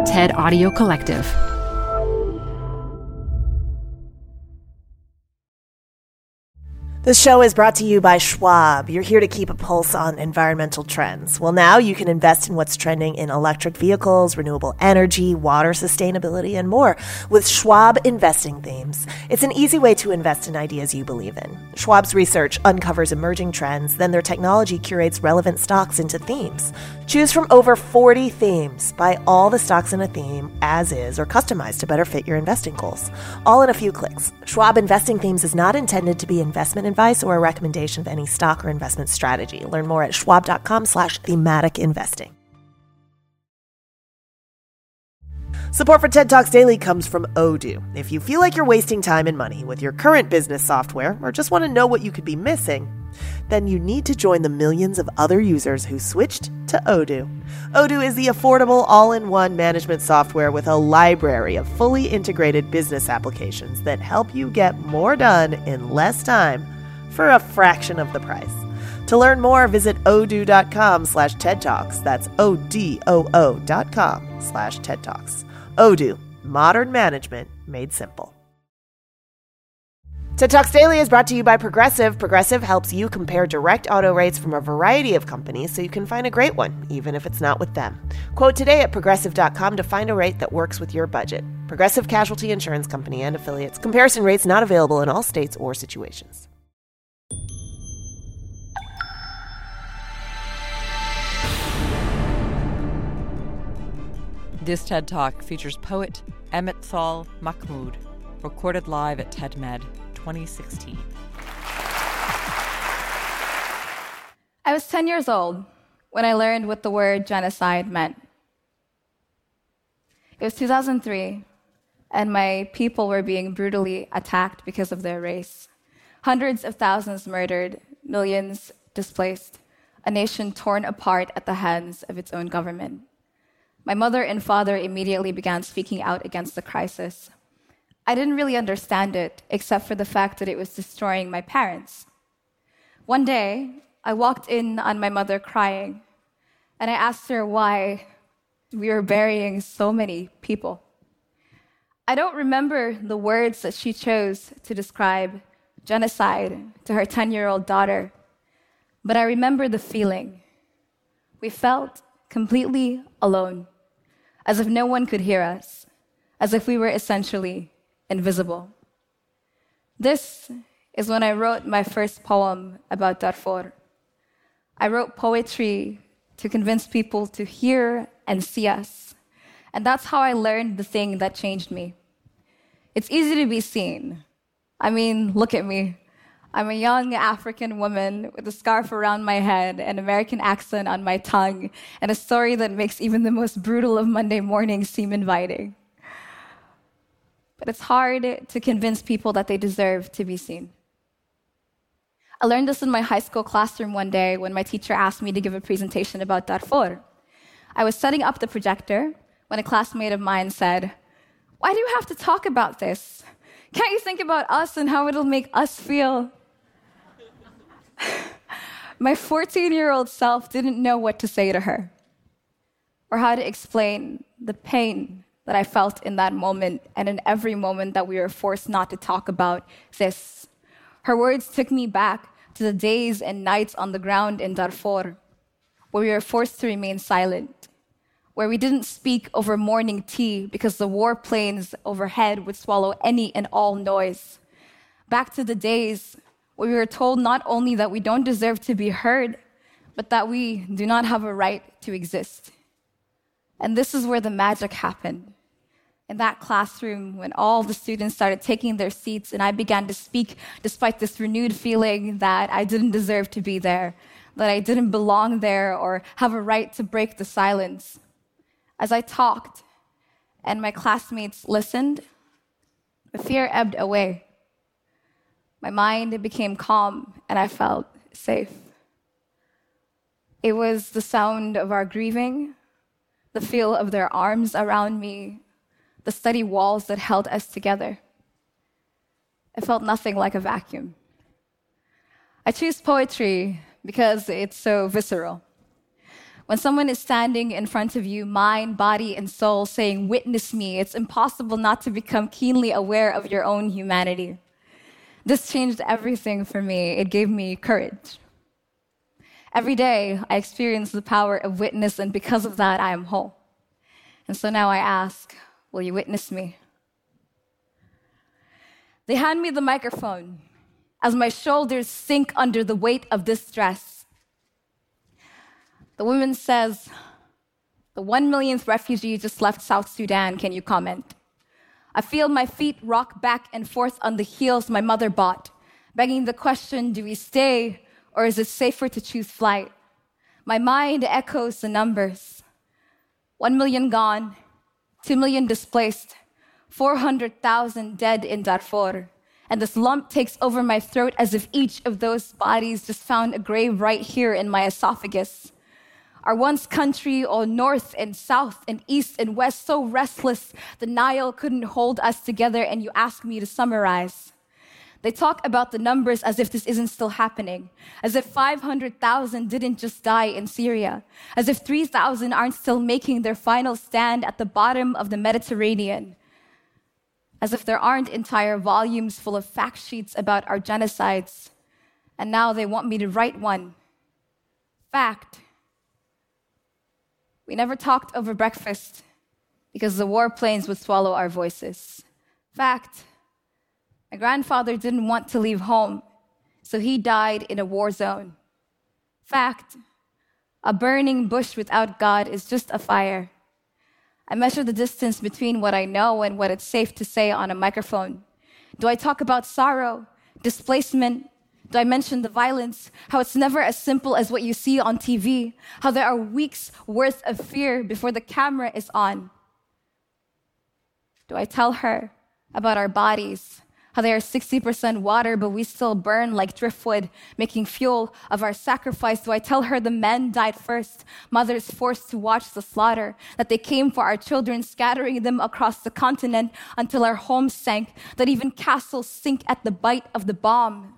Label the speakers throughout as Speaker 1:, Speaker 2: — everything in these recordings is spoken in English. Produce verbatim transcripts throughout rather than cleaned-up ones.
Speaker 1: TED Audio Collective.
Speaker 2: This show is brought to you by Schwab. You're here to keep a pulse on environmental trends. Well, now you can invest in what's trending in electric vehicles, renewable energy, water sustainability, and more with Schwab Investing Themes. It's an easy way to invest in ideas you believe in. Schwab's research uncovers emerging trends, then their technology curates relevant stocks into themes. Choose from over forty themes. Buy all the stocks in a theme as is or customized to better fit your investing goals. All in a few clicks. Schwab Investing Themes is not intended to be investment advice or a recommendation of any stock or investment strategy. Learn more at schwab.com slash thematic investing. Support for TED Talks Daily comes from Odoo. If you feel like you're wasting time and money with your current business software or just want to know what you could be missing, then you need to join the millions of other users who switched to Odoo. Odoo is the affordable all-in-one management software with a library of fully integrated business applications that help you get more done in less time for a fraction of the price. To learn more, visit odoo.com slash TED Talks. That's O-D-O-O dot com slash TED Talks. Odoo, modern management made simple. TED Talks Daily is brought to you by Progressive. Progressive helps you compare direct auto rates from a variety of companies so you can find a great one, even if it's not with them. Quote today at progressive dot com to find a rate that works with your budget. Progressive Casualty Insurance Company and affiliates. Comparison rates not available in all states or situations.
Speaker 3: This TED Talk features poet Emmett Thal Mahmood, recorded live at TEDMed twenty sixteen.
Speaker 4: I was ten years old when I learned what the word genocide meant. It was two thousand three, and my people were being brutally attacked because of their race. Hundreds of thousands murdered, millions displaced, a nation torn apart at the hands of its own government. My mother and father immediately began speaking out against the crisis. I didn't really understand it, except for the fact that it was destroying my parents. One day, I walked in on my mother crying, and I asked her why we were burying so many people. I don't remember the words that she chose to describe genocide to her ten-year-old daughter, but I remember the feeling. We felt completely alone, as if no one could hear us, as if we were essentially invisible. This is when I wrote my first poem about Darfur. I wrote poetry to convince people to hear and see us. And that's how I learned the thing that changed me. It's easy to be seen. I mean, look at me. I'm a young African woman with a scarf around my head, an American accent on my tongue, and a story that makes even the most brutal of Monday mornings seem inviting. But it's hard to convince people that they deserve to be seen. I learned this in my high school classroom one day when my teacher asked me to give a presentation about Darfur. I was setting up the projector when a classmate of mine said, "Why do you have to talk about this? Can't you think about us and how it'll make us feel?" My fourteen-year-old self didn't know what to say to her or how to explain the pain that I felt in that moment and in every moment that we were forced not to talk about this. Her words took me back to the days and nights on the ground in Darfur, where we were forced to remain silent, where we didn't speak over morning tea because the war planes overhead would swallow any and all noise. Back to the days where we were told not only that we don't deserve to be heard, but that we do not have a right to exist. And this is where the magic happened. In that classroom, when all the students started taking their seats and I began to speak despite this renewed feeling that I didn't deserve to be there, that I didn't belong there or have a right to break the silence. As I talked and my classmates listened, the fear ebbed away. My mind became calm and I felt safe. It was the sound of our grieving, the feel of their arms around me, the steady walls that held us together. It felt nothing like a vacuum. I choose poetry because it's so visceral. When someone is standing in front of you, mind, body, and soul, saying, "Witness me," it's impossible not to become keenly aware of your own humanity. This changed everything for me. It gave me courage. Every day, I experience the power of witness, and because of that, I am whole. And so now I ask, will you witness me? They hand me the microphone as my shoulders sink under the weight of this stress. The woman says, "The one millionth refugee just left South Sudan. Can you comment?" I feel my feet rock back and forth on the heels my mother bought, begging the question, do we stay or is it safer to choose flight? My mind echoes the numbers. One million gone, two million displaced, four hundred thousand dead in Darfur. And this lump takes over my throat as if each of those bodies just found a grave right here in my esophagus. Our once country, all north and south and east and west, so restless, the Nile couldn't hold us together, and you ask me to summarize. They talk about the numbers as if this isn't still happening, as if five hundred thousand didn't just die in Syria, as if three thousand aren't still making their final stand at the bottom of the Mediterranean, as if there aren't entire volumes full of fact sheets about our genocides, and now they want me to write one. Fact. We never talked over breakfast because the warplanes would swallow our voices. Fact. My grandfather didn't want to leave home, so he died in a war zone. Fact. A burning bush without God is just a fire. I measure the distance between what I know and what it's safe to say on a microphone. Do I talk about sorrow, displacement? Do I mention the violence, how it's never as simple as what you see on T V, how there are weeks worth of fear before the camera is on? Do I tell her about our bodies, how they are sixty percent water, but we still burn like driftwood, making fuel of our sacrifice? Do I tell her the men died first, mothers forced to watch the slaughter, that they came for our children, scattering them across the continent until our homes sank, that even castles sink at the bite of the bomb?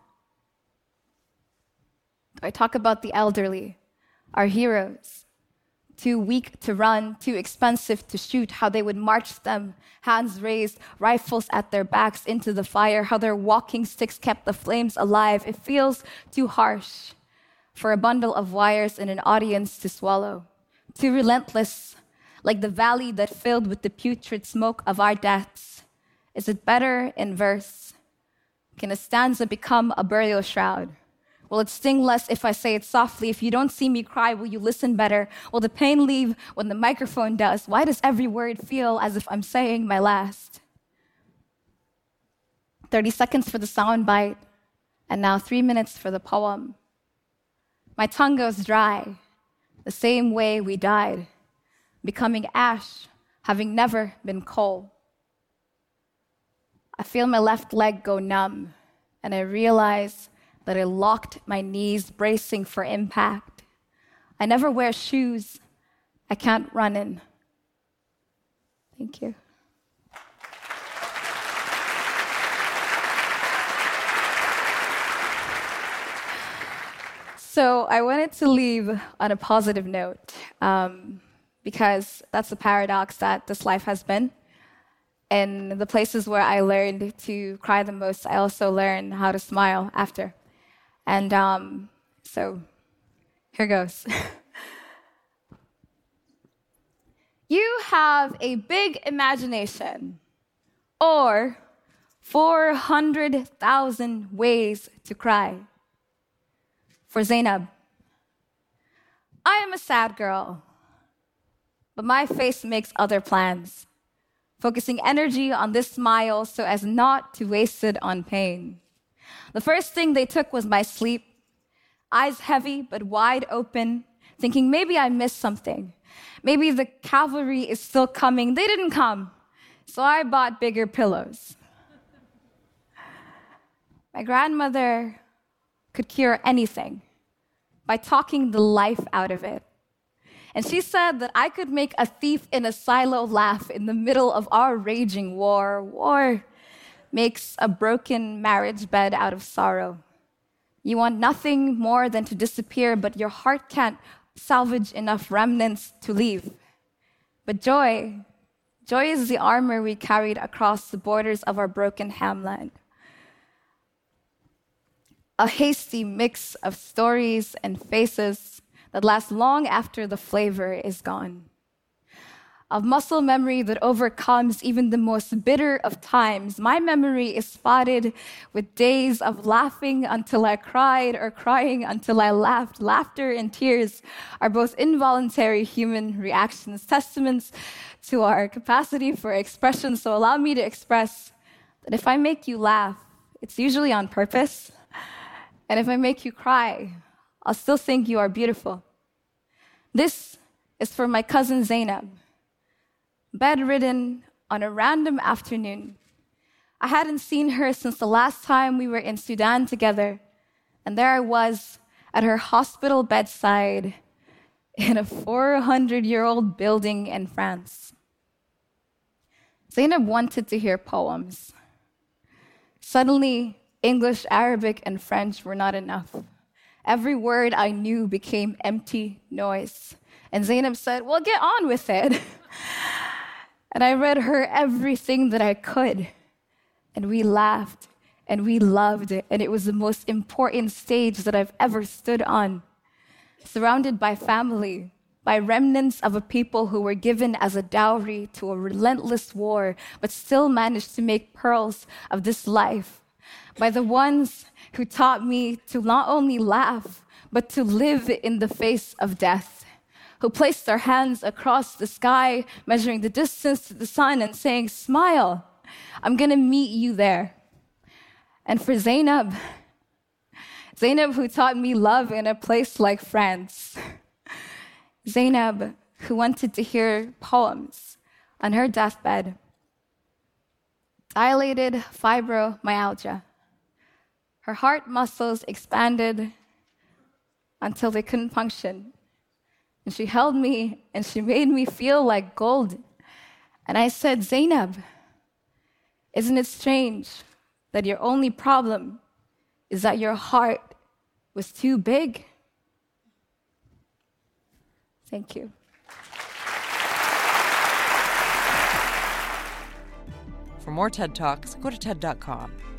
Speaker 4: Do I talk about the elderly, our heroes, too weak to run, too expensive to shoot, how they would march them, hands raised, rifles at their backs into the fire, how their walking sticks kept the flames alive? It feels too harsh for a bundle of wires in an audience to swallow, too relentless, like the valley that filled with the putrid smoke of our deaths. Is it better in verse? Can a stanza become a burial shroud? Will it sting less if I say it softly? If you don't see me cry, will you listen better? Will the pain leave when the microphone does? Why does every word feel as if I'm saying my last? thirty seconds for the soundbite, and now three minutes for the poem. My tongue goes dry, the same way we died, becoming ash, having never been coal. I feel my left leg go numb, and I realize that I locked my knees, bracing for impact. I never wear shoes I can't run in. Thank you. So I wanted to leave on a positive note, um, because that's the paradox that this life has been. In the places where I learned to cry the most, I also learned how to smile after. And um, so, here goes. You have a big imagination, or four hundred thousand ways to cry. For Zainab, I am a sad girl, but my face makes other plans, focusing energy on this smile so as not to waste it on pain. The first thing they took was my sleep, eyes heavy but wide open, thinking maybe I missed something. Maybe the cavalry is still coming. They didn't come, so I bought bigger pillows. My grandmother could cure anything by talking the life out of it. And she said that I could make a thief in a silo laugh in the middle of our raging war. War makes a broken marriage bed out of sorrow. You want nothing more than to disappear, but your heart can't salvage enough remnants to leave. But joy, joy is the armor we carried across the borders of our broken hamlet. A hasty mix of stories and faces that last long after the flavor is gone. Of muscle memory that overcomes even the most bitter of times. My memory is spotted with days of laughing until I cried or crying until I laughed. Laughter and tears are both involuntary human reactions, testaments to our capacity for expression. So allow me to express that if I make you laugh, it's usually on purpose. And if I make you cry, I'll still think you are beautiful. This is for my cousin Zainab. Bedridden on a random afternoon. I hadn't seen her since the last time we were in Sudan together, and there I was at her hospital bedside in a four hundred year old building in France. Zainab wanted to hear poems. Suddenly, English, Arabic, and French were not enough. Every word I knew became empty noise. And Zainab said, well, get on with it. And I read her everything that I could. And we laughed and we loved it. And it was the most important stage that I've ever stood on. Surrounded by family, by remnants of a people who were given as a dowry to a relentless war, but still managed to make pearls of this life. By the ones who taught me to not only laugh, but to live in the face of death. Who placed their hands across the sky, measuring the distance to the sun and saying, smile, I'm gonna meet you there. And for Zainab, Zainab who taught me love in a place like France. Zainab who wanted to hear poems on her deathbed. Dilated fibromyalgia. Her heart muscles expanded until they couldn't function. And she held me and she made me feel like gold. And I said, Zainab, isn't it strange that your only problem is that your heart was too big? Thank you.
Speaker 3: For more TED Talks, go to TED dot com.